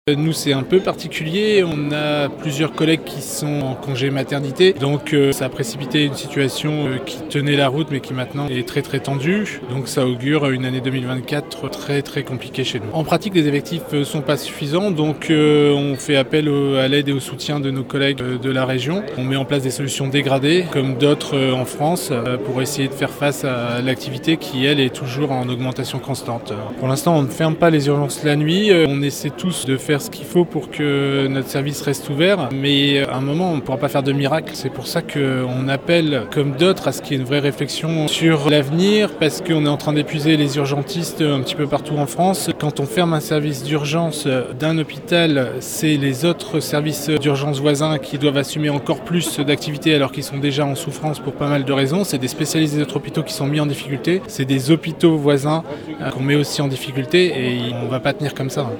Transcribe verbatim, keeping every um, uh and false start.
Nous, c'est un peu particulier. On a plusieurs collègues qui sont en congé maternité. Donc, euh, ça a précipité une situation euh, qui tenait la route, mais qui maintenant est très très tendue. Donc, ça augure une année deux mille vingt-quatre très très compliquée chez nous. En pratique, les effectifs ne sont pas suffisants. Donc, euh, on fait appel au, à l'aide et au soutien de nos collègues euh, de la région. On met en place des solutions dégradées, comme d'autres euh, en France, euh, pour essayer de faire face à l'activité qui, elle, est toujours en augmentation constante. Pour l'instant, on ne ferme pas les urgences la nuit. Euh, on essaie tous de faire ce qu'il faut pour que notre service reste ouvert, mais à un moment on ne pourra pas faire de miracle. C'est pour ça qu'on appelle, comme d'autres, à ce qu'il y ait une vraie réflexion sur l'avenir, parce qu'on est en train d'épuiser les urgentistes un petit peu partout en France. Quand on ferme un service d'urgence d'un hôpital, c'est les autres services d'urgence voisins qui doivent assumer encore plus d'activités alors qu'ils sont déjà en souffrance pour pas mal de raisons. C'est des spécialistes des autres hôpitaux qui sont mis en difficulté, c'est des hôpitaux voisins qu'on met aussi en difficulté et on ne va pas tenir comme ça.